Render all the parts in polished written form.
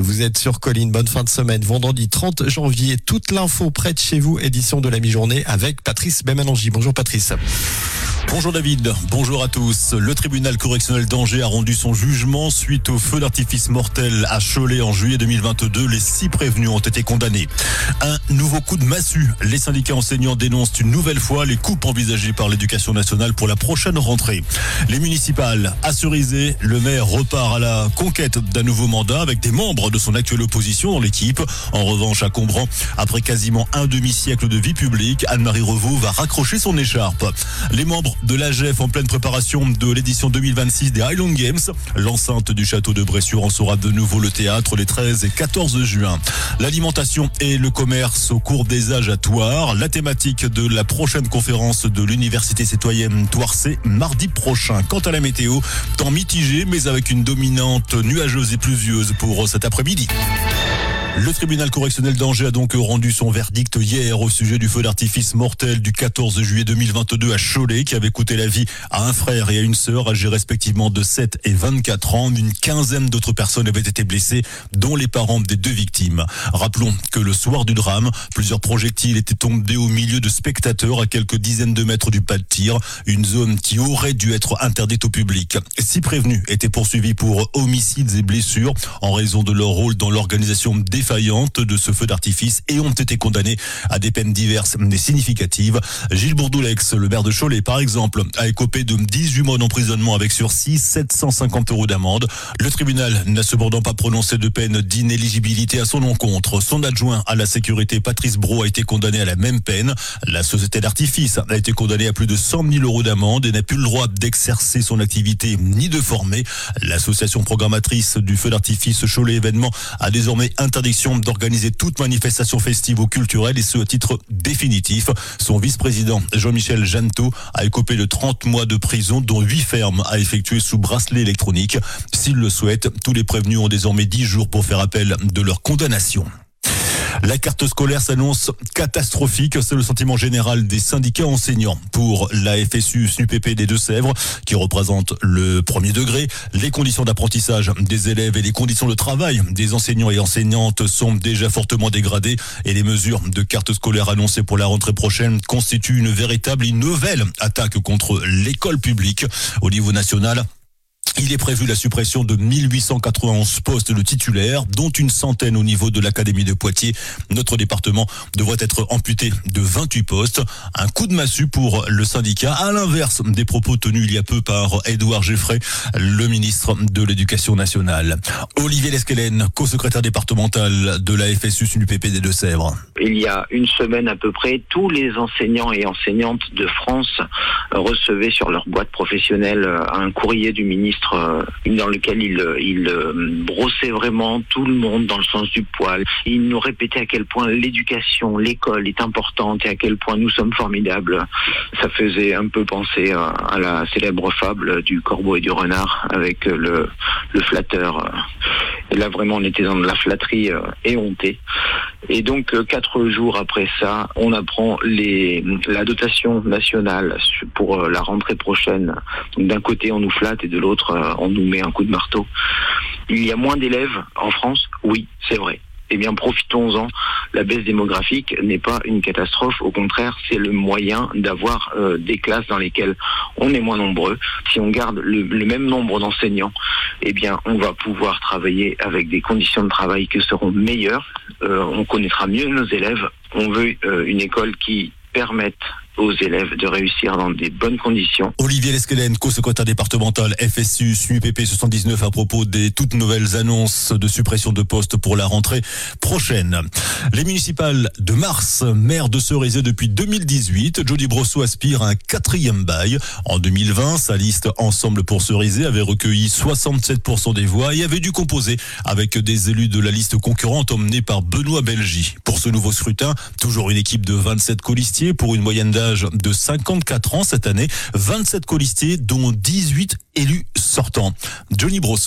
Vous êtes sur Colline, bonne fin de semaine. Vendredi 30 janvier, toute l'info près de chez vous, édition de la mi-journée avec Patrice Bemanangi. Bonjour Patrice. Bonjour David, bonjour à tous. Le tribunal correctionnel d'Angers a rendu son jugement suite au feu d'artifice mortel à Cholet en juillet 2022. Les 6 prévenus ont été condamnés. Un nouveau coup de massue. Les syndicats enseignants dénoncent une nouvelle fois les coupes envisagées par l'éducation nationale pour la prochaine rentrée. Les municipales à Cerisay, le maire repart à la conquête d'un nouveau mandat avec des membres de son actuelle opposition dans l'équipe. En revanche, à Combran, après quasiment un demi-siècle de vie publique, Anne-Marie Revaux va raccrocher son écharpe. Les membres de l'AGEF en pleine préparation de l'édition 2026 des Highland Games. L'enceinte du château de Bressuire en sera de nouveau le théâtre les 13 et 14 juin. L'alimentation et le commerce au cours des âges à Thouars. La thématique de la prochaine conférence de l'Université citoyenne Thouarsais mardi prochain. Quant à la météo, temps mitigé mais avec une dominante nuageuse et pluvieuse pour cet après-midi. Le tribunal correctionnel d'Angers a donc rendu son verdict hier au sujet du feu d'artifice mortel du 14 juillet 2022 à Cholet qui avait coûté la vie à un frère et à une sœur âgés respectivement de 7 et 24 ans. Une quinzaine d'autres personnes avaient été blessées, dont les parents des 2 victimes. Rappelons que le soir du drame, plusieurs projectiles étaient tombés au milieu de spectateurs à quelques dizaines de mètres du pas de tir, une zone qui aurait dû être interdite au public. 6 prévenus étaient poursuivis pour homicides et blessures en raison de leur rôle dans l'organisation défaillante de ce feu d'artifice et ont été condamnés à des peines diverses mais significatives. Gilles Bourdoulex, le maire de Cholet par exemple, a écopé de 18 mois d'emprisonnement avec sursis, 750 € d'amende. Le tribunal n'a cependant pas prononcé de peine d'inéligibilité à son encontre. Son adjoint à la sécurité, Patrice Brault, a été condamné à la même peine. La société d'artifice a été condamnée à plus de 100 000 € d'amende et n'a plus le droit d'exercer son activité ni de former. L'association programmatrice du feu d'artifice Cholet Événements a désormais interdiction d'organiser toute manifestation festive ou culturelle et ce à titre définitif. Son vice-président Jean-Michel Janteau a écopé de 30 mois de prison dont 8 fermes à effectuer sous bracelet électronique. S'ils le souhaitent, tous les prévenus ont désormais 10 jours pour faire appel de leur condamnation. La carte scolaire s'annonce catastrophique, c'est le sentiment général des syndicats enseignants. Pour la FSU SNUPP des Deux-Sèvres, qui représente le premier degré, les conditions d'apprentissage des élèves et les conditions de travail des enseignants et enseignantes sont déjà fortement dégradées et les mesures de carte scolaire annoncées pour la rentrée prochaine constituent une véritable et nouvelle attaque contre l'école publique. Au niveau national, il est prévu la suppression de 1891 postes de titulaires, dont une centaine au niveau de l'Académie de Poitiers. Notre département devrait être amputé de 28 postes. Un coup de massue pour le syndicat, à l'inverse des propos tenus il y a peu par Édouard Geffray, le ministre de l'Éducation nationale. Olivier Lesquelen, co-secrétaire départemental de la FSU SNUPP des Deux-Sèvres. Il y a une semaine à peu près, tous les enseignants et enseignantes de France recevaient sur leur boîte professionnelle un courrier du ministre dans lequel il brossait vraiment tout le monde dans le sens du poil. Il nous répétait à quel point l'éducation, l'école est importante et à quel point nous sommes formidables. Ça faisait un peu penser à la célèbre fable du corbeau et du renard avec le flatteur. Et là vraiment on était dans de la flatterie éhontée. Et donc 4 jours après ça, on apprend la dotation nationale pour la rentrée prochaine. Donc d'un côté on nous flatte et de l'autre on nous met un coup de marteau. Il y a moins d'élèves en France, oui, c'est vrai. Eh bien, profitons-en. La baisse démographique n'est pas une catastrophe. Au contraire, c'est le moyen d'avoir des classes dans lesquelles on est moins nombreux. Si on garde le même nombre d'enseignants, eh bien, on va pouvoir travailler avec des conditions de travail qui seront meilleures. On connaîtra mieux nos élèves. On veut une école qui permette aux élèves de réussir dans des bonnes conditions. Olivier Lesquelen, co-secrétaire départemental FSU SNUPP 79 à propos des toutes nouvelles annonces de suppression de postes pour la rentrée prochaine. Les municipales de Mars, maire de Cerisay depuis 2018, Jody Brosseau aspire à un 4e bail. En 2020, sa liste Ensemble pour Cerisay avait recueilli 67% des voix et avait dû composer avec des élus de la liste concurrente emmenée par Benoît Belgy. Pour ce nouveau scrutin, toujours une équipe de 27 colistiers pour une moyenne d'âge de 54 ans cette année, 27 colistiers dont 18 élus sortants. Johnny Brosseau.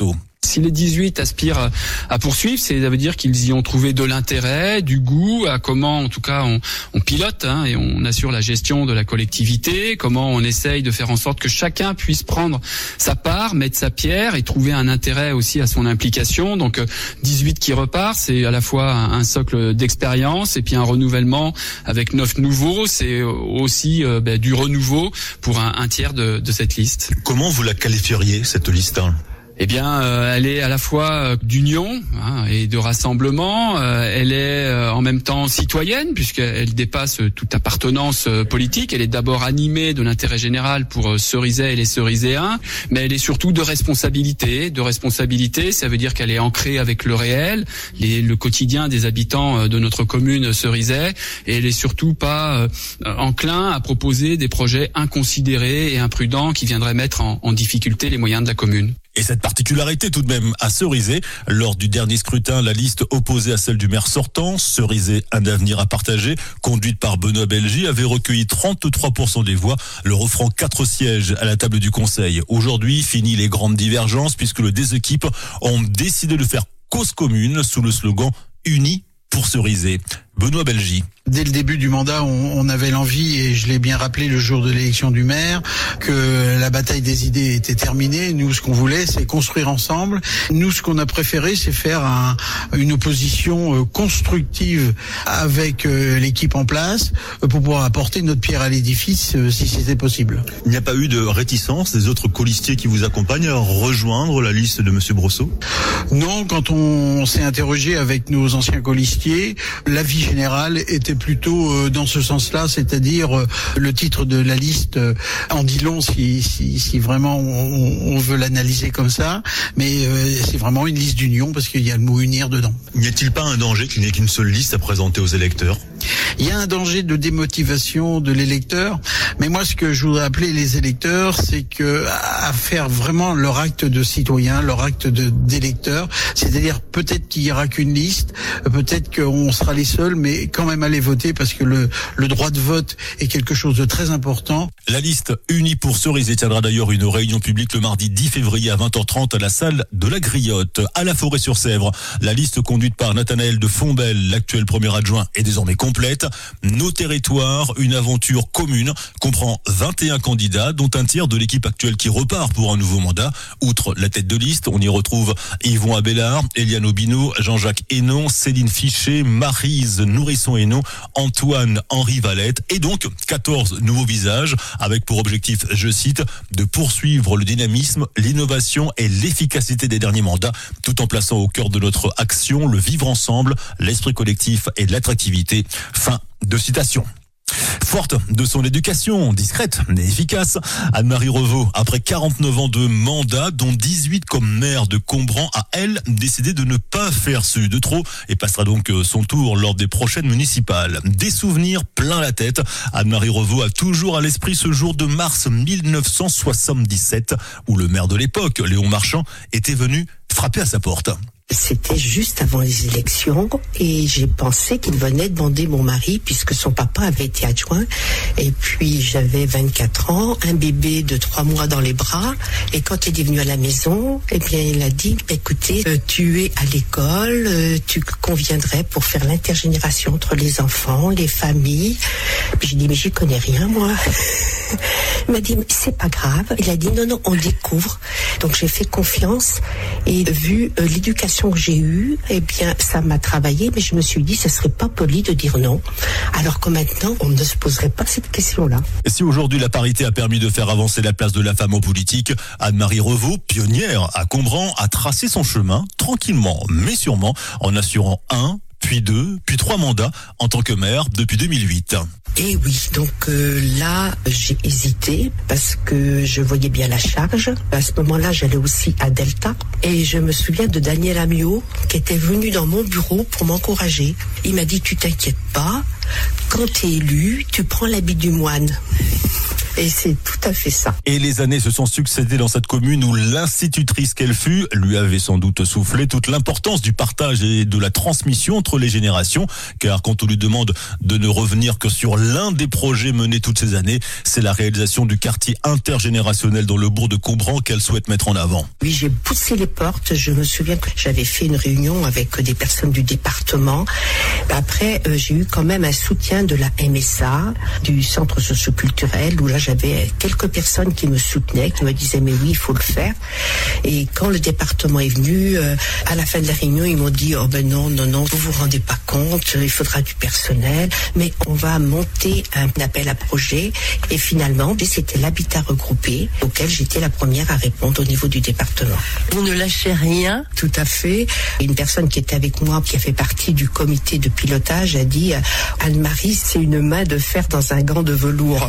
Si les 18 aspirent à poursuivre, ça veut dire qu'ils y ont trouvé de l'intérêt, du goût, à comment, en tout cas, on pilote et on assure la gestion de la collectivité, comment on essaye de faire en sorte que chacun puisse prendre sa part, mettre sa pierre et trouver un intérêt aussi à son implication. Donc 18 qui repart, c'est à la fois un socle d'expérience et puis un renouvellement avec 9 nouveaux. C'est aussi du renouveau pour un tiers de cette liste. Comment vous la qualifieriez, cette liste ? Eh bien, elle est à la fois d'union et de rassemblement. Elle est en même temps citoyenne puisqu'elle dépasse toute appartenance politique. Elle est d'abord animée de l'intérêt général pour Cerizay et les Ceriséens, mais elle est surtout de responsabilité. De responsabilité, ça veut dire qu'elle est ancrée avec le réel, le quotidien des habitants de notre commune Cerizay, et elle est surtout pas enclin à proposer des projets inconsidérés et imprudents qui viendraient mettre en difficulté les moyens de la commune. Et cette particularité tout de même à Cerizay, lors du dernier scrutin, la liste opposée à celle du maire sortant, Cerizay un avenir à partager, conduite par Benoît Belgi, avait recueilli 33% des voix, leur offrant 4 sièges à la table du conseil. Aujourd'hui, fini les grandes divergences puisque les deux équipes ont décidé de faire cause commune sous le slogan « Unis pour Cerizay ». Benoît Belgi. Dès le début du mandat, on avait l'envie, et je l'ai bien rappelé le jour de l'élection du maire, que la bataille des idées était terminée. Nous, ce qu'on voulait, c'est construire ensemble. Nous, ce qu'on a préféré, c'est faire une opposition constructive avec l'équipe en place pour pouvoir apporter notre pierre à l'édifice si c'était possible. Il n'y a pas eu de réticence des autres colistiers qui vous accompagnent à rejoindre la liste de Monsieur Brosseau ? Non, quand on s'est interrogé avec nos anciens colistiers, l'avis général était plutôt dans ce sens-là, c'est-à-dire le titre de la liste en dit long si vraiment on veut l'analyser comme ça, mais c'est vraiment une liste d'union parce qu'il y a le mot unir dedans. N'y a-t-il pas un danger qu'il n'y ait qu'une seule liste à présenter aux électeurs ? Il y a un danger de démotivation de l'électeur, mais moi ce que je voudrais appeler les électeurs, c'est que à faire vraiment leur acte de citoyen, leur acte d'électeur, c'est-à-dire peut-être qu'il y aura qu'une liste, peut-être qu'on sera les seuls, mais quand même aller voter parce que le droit de vote est quelque chose de très important. La liste Unis pour Cerizay tiendra d'ailleurs une réunion publique le mardi 10 février à 20h30 à la salle de la Griotte, à la Forêt-sur-Sèvre. La liste conduite par Nathanaël de Fombelle, l'actuel premier adjoint, est désormais complète. Nos territoires, une aventure commune, comprend 21 candidats, dont un tiers de l'équipe actuelle qui repart pour un nouveau mandat. Outre la tête de liste, on y retrouve Yvon Abélard, Eliane Aubineau, Jean-Jacques Hénon, Céline Fichet, Maryse Nourisson-Hénon, Antoine-Henri Valette, et donc 14 nouveaux visages, avec pour objectif, je cite, de poursuivre le dynamisme, l'innovation et l'efficacité des derniers mandats, tout en plaçant au cœur de notre action le vivre ensemble, l'esprit collectif et l'attractivité. Fin de citation. Forte de son éducation discrète mais efficace, Anne-Marie Revaux, après 49 ans de mandat, dont 18 comme maire de Combran, a, elle, décidé de ne pas faire celui de trop et passera donc son tour lors des prochaines municipales. Des souvenirs plein la tête. Anne-Marie Revaux a toujours à l'esprit ce jour de mars 1977 où le maire de l'époque, Léon Marchand, était venu frapper à sa porte. C'était juste avant les élections et j'ai pensé qu'il venait demander mon mari puisque son papa avait été adjoint et puis j'avais 24 ans, un bébé de 3 mois dans les bras et quand il est venu à la maison, eh bien il a dit écoutez, tu es à l'école, tu conviendrais pour faire l'intergénération entre les enfants, les familles. Puis j'ai dit mais j'y connais rien moi. Il m'a dit mais c'est pas grave. Il a dit non on découvre. Donc j'ai fait confiance et vu l'éducation que j'ai eue, eh bien ça m'a travaillé, mais je me suis dit ce serait pas poli de dire non. Alors que maintenant on ne se poserait pas cette question-là. Et si aujourd'hui la parité a permis de faire avancer la place de la femme en politique, Anne-Marie Revaux, pionnière à Combran, a tracé son chemin tranquillement mais sûrement en assurant 1, puis 2, puis 3 mandats en tant que maire depuis 2008. Et oui, donc là, j'ai hésité parce que je voyais bien la charge. À ce moment-là, j'allais aussi à Delta. Et je me souviens de Daniel Amiot qui était venu dans mon bureau pour m'encourager. Il m'a dit, tu t'inquiètes pas, quand tu es élu, tu prends l'habit du moine. Et c'est tout à fait ça. Et les années se sont succédées dans cette commune où l'institutrice qu'elle fut lui avait sans doute soufflé toute l'importance du partage et de la transmission entre les générations. Car quand on lui demande de ne revenir que sur l'un des projets menés toutes ces années, c'est la réalisation du quartier intergénérationnel dans le bourg de Cobran qu'elle souhaite mettre en avant. Oui, j'ai poussé les portes. Je me souviens que j'avais fait une réunion avec des personnes du département. Après, j'ai eu quand même un soutien de la MSA, du centre socioculturel, où là j'avais quelques personnes qui me soutenaient, qui me disaient mais oui, il faut le faire. Et quand le département est venu, à la fin de la réunion, ils m'ont dit oh ben non, vous vous rendez pas compte, il faudra du personnel, mais on va monter un appel à projet. Et finalement, c'était l'habitat regroupé, auquel j'étais la première à répondre au niveau du département. Vous ne lâchez rien? Tout à fait. Une personne qui était avec moi, qui a fait partie du comité de pilotage, a dit Anne-Marie, c'est une main de fer dans un gant de velours.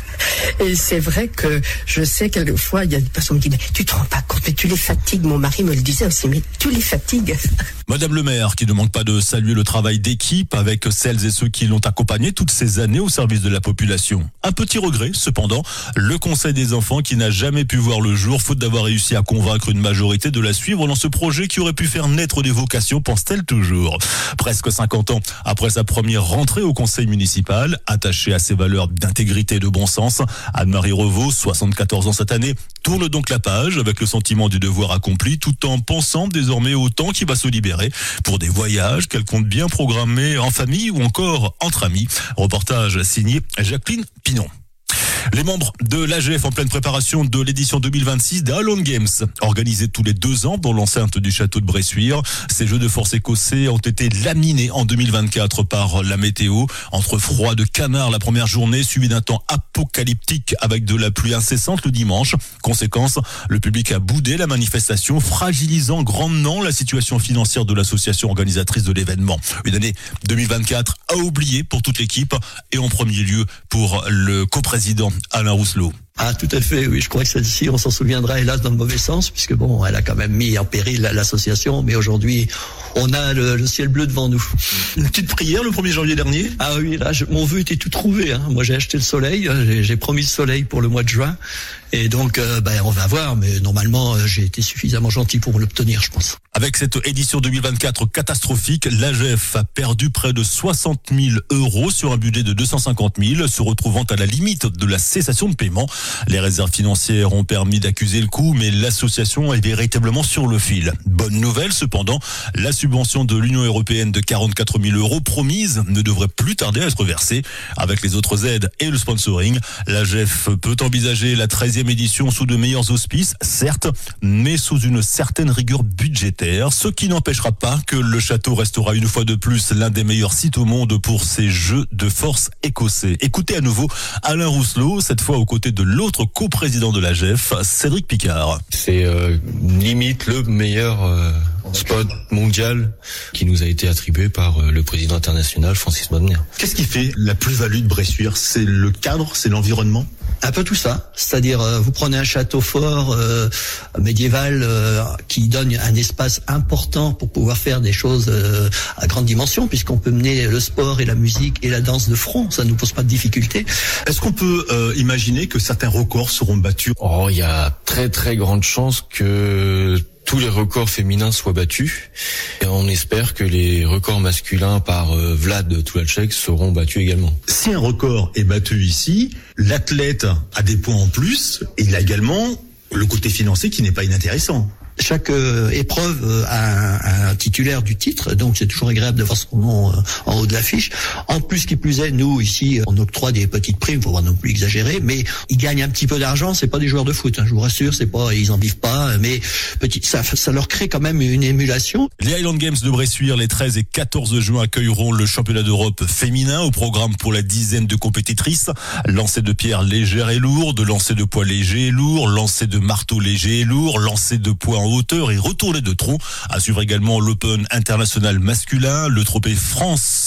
Et c'est vrai que je sais quelquefois, il y a des personnes qui me disent, tu te rends pas compte, mais tu les fatigues. Mon mari me le disait aussi, mais tu les fatigues. Madame le maire, qui ne manque pas de saluer le travail d'équipe avec celles et ceux qui l'ont accompagné toutes ces années au service de la population. Un petit regret, cependant, le Conseil des enfants qui n'a jamais pu voir le jour, faute d'avoir réussi à convaincre une majorité de la suivre dans ce projet qui aurait pu faire naître des vocations, pense-t-elle toujours. Presque 50 ans après sa première rentrée au conseil municipal, attachée à ses valeurs d'intégrité et de bon sens, Anne-Marie Revaux, 74 ans cette année, tourne donc la page avec le sentiment du devoir accompli tout en pensant désormais au temps qui va se libérer pour des voyages qu'elle compte bien programmer en famille ou encore entre amis. Reportage signé Jacqueline Pinon. Les membres de l'AGF en pleine préparation de l'édition 2026 des Highland Games, organisés tous les 2 ans dans l'enceinte du château de Bressuire. Ces jeux de force écossais ont été laminés en 2024 par la météo. Entre froid de canard la première journée, suivi d'un temps apocalyptique avec de la pluie incessante le dimanche. Conséquence, le public a boudé la manifestation, fragilisant grandement la situation financière de l'association organisatrice de l'événement. Une année 2024 à oublier pour toute l'équipe et en premier lieu pour le coprésident Alain Rousselot. Ah, tout à fait, oui. Je crois que celle-ci, on s'en souviendra hélas dans le mauvais sens, puisque bon, elle a quand même mis en péril l'association, mais aujourd'hui, on a le ciel bleu devant nous. Une petite prière le 1er janvier dernier? Ah oui, là, mon vœu était tout trouvé, hein. Moi, j'ai acheté le soleil, j'ai promis le soleil pour le mois de juin, et donc, on va voir, mais normalement, j'ai été suffisamment gentil pour l'obtenir, je pense. Avec cette édition 2024 catastrophique, l'AGF a perdu près de 60 000 € sur un budget de 250 000, se retrouvant à la limite de la cessation de paiement. Les réserves financières ont permis d'accuser le coup, mais l'association est véritablement sur le fil. Bonne nouvelle cependant, la subvention de l'Union européenne de 44 000 € promise ne devrait plus tarder à être versée. Avec les autres aides et le sponsoring, l'AGF peut envisager la 13e édition sous de meilleurs auspices, certes, mais sous une certaine rigueur budgétaire, ce qui n'empêchera pas que le château restera une fois de plus l'un des meilleurs sites au monde pour ces jeux de force écossais. Écoutez à nouveau Alain Rousselot, cette fois aux côtés de l'autre coprésident de l'AGF, Cédric Picard. C'est limite le meilleur spot mondial qui nous a été attribué par le président international Francis Bodmer. Qu'est-ce qui fait la plus-value de Bressuire? C'est le cadre, c'est l'environnement? Un peu tout ça, c'est-à-dire vous prenez un château fort médiéval qui donne un espace important pour pouvoir faire des choses à grande dimension, puisqu'on peut mener le sport et la musique et la danse de front, ça ne nous pose pas de difficulté. Est-ce qu'on peut imaginer que certains records seront battus? Oh, il y a très très grande chance que tous les records féminins soient battus. Et on espère que les records masculins par Vlad Toulachek seront battus également. Si un record est battu ici, l'athlète a des points en plus et il a également le côté financier qui n'est pas inintéressant. Chaque épreuve a un titulaire du titre, donc c'est toujours agréable de voir son nom en haut de l'affiche. En plus, qui plus est, nous ici, on octroie des petites primes, faut pas non plus exagérer, mais ils gagnent un petit peu d'argent. C'est pas des joueurs de foot, hein, je vous rassure, c'est pas, ils en vivent pas, mais ça leur crée quand même une émulation. Les Highland Games de Bressuire, les 13 et 14 juin, accueilleront le championnat d'Europe féminin au programme pour la dizaine de compétitrices. Lancer de pierre légère et lourde, lancer de poids léger et lourd, lancer de marteau léger et lourd, lancer de poids en hauteur et retourner de tronc. À suivre également l'Open international masculin, le trophée France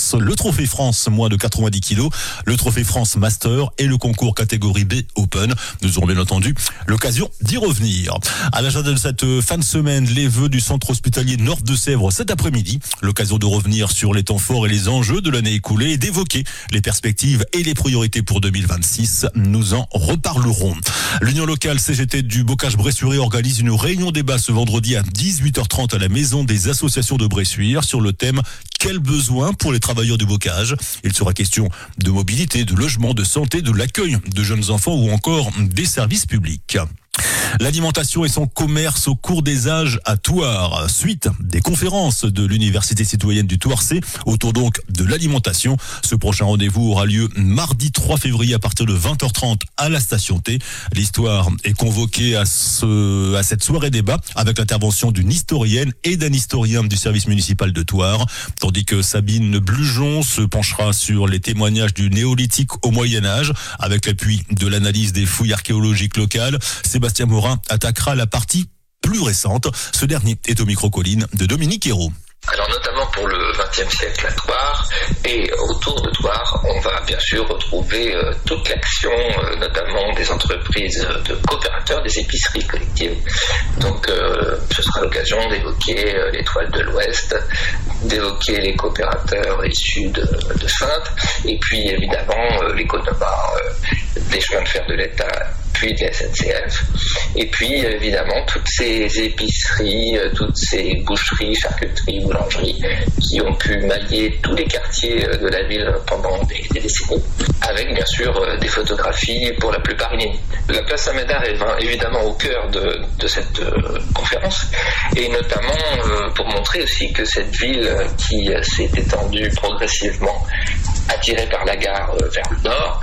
France, le Trophée France moins de 90 kilos, le Trophée France Master et le concours catégorie B Open. Nous aurons bien entendu l'occasion d'y revenir. À l'agenda de cette fin de semaine, les vœux du centre hospitalier Nord de Sèvres cet après-midi. L'occasion de revenir sur les temps forts et les enjeux de l'année écoulée et d'évoquer les perspectives et les priorités pour 2026. Nous en reparlerons. L'Union locale CGT du Bocage-Bressuire organise une réunion débat ce vendredi à 18h30 à la maison des associations de Bressuire sur le thème « Quels besoins pour les travailleurs du bocage ?» Il sera question de mobilité, de logement, de santé, de l'accueil de jeunes enfants ou encore des services publics. L'alimentation et son commerce au cours des âges à Thouars. Suite des conférences de l'Université citoyenne du Thouarsais autour donc de l'alimentation. Ce prochain rendez-vous aura lieu mardi 3 février à partir de 20h30 à la station T. L'histoire est convoquée à cette soirée débat avec l'intervention d'une historienne et d'un historien du service municipal de Thouars. Tandis que Sabine Blujon se penchera sur les témoignages du néolithique au Moyen-Âge avec l'appui de l'analyse des fouilles archéologiques locales. Sébastien Morin attaquera la partie plus récente. Ce dernier est au micro-colline de Dominique Hérault. Alors notamment pour le XXe siècle à Thouars et autour de Thouars, on va bien sûr retrouver toute l'action, notamment des entreprises de coopérateurs, des épiceries collectives. Donc ce sera l'occasion d'évoquer l'Étoile de l'Ouest, d'évoquer les coopérateurs issus de Saintes, et puis évidemment l'économat des chemins de fer de l'État puis de la SNCF, et puis évidemment toutes ces épiceries, toutes ces boucheries, charcuteries, boulangeries qui ont pu mailler tous les quartiers de la ville pendant des décennies, avec bien sûr des photographies pour la plupart inédites. La place Saint-Médard est évidemment au cœur de cette conférence, et notamment pour montrer aussi que cette ville qui s'est étendue progressivement, attirée par la gare vers le nord,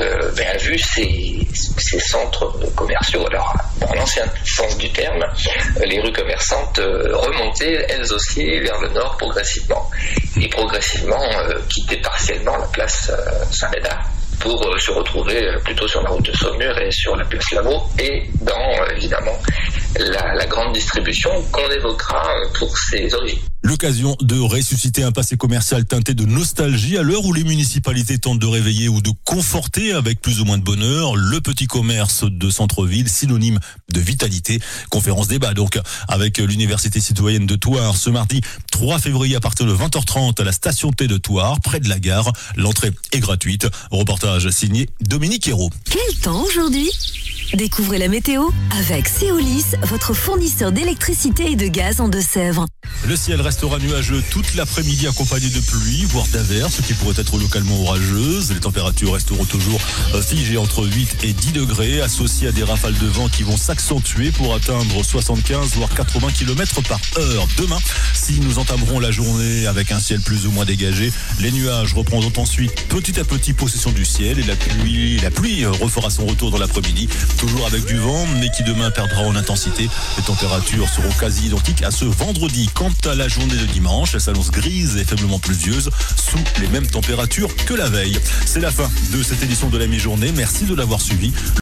a vu ses centres commerciaux, alors dans l'ancien sens du terme, les rues commerçantes remontaient elles aussi vers le nord progressivement, et progressivement quitter partiellement la place Saint-Médard pour se retrouver plutôt sur la route de Saumur et sur la place Lavaux, et dans évidemment la grande distribution qu'on évoquera pour ses origines. L'occasion de ressusciter un passé commercial teinté de nostalgie à l'heure où les municipalités tentent de réveiller ou de conforter avec plus ou moins de bonheur le petit commerce de centre-ville, synonyme de vitalité. Conférence débat donc avec l'Université citoyenne de Thouars ce mardi 3 février à partir de 20h30 à la station T de Thouars, près de la gare. L'entrée est gratuite. Reportage signé Dominique Hérault. Quel temps aujourd'hui ? Découvrez la météo avec Céolis, votre fournisseur d'électricité et de gaz en Deux-Sèvres. Le ciel restera nuageux toute l'après-midi accompagné de pluie, voire d'averses qui pourraient être localement orageuses. Les températures resteront toujours figées entre 8 et 10 degrés, associées à des rafales de vent qui vont s'accentuer pour atteindre 75 voire 80 km par heure. Demain, si nous entamerons la journée avec un ciel plus ou moins dégagé, les nuages reprendront ensuite petit à petit possession du ciel et la pluie refera son retour dans l'après-midi. Toujours avec du vent, mais qui demain perdra en intensité. Les températures seront quasi identiques à ce vendredi. Quant à la journée de dimanche, elle s'annonce grise et faiblement pluvieuse, sous les mêmes températures que la veille. C'est la fin de cette édition de la mi-journée. Merci de l'avoir suivi.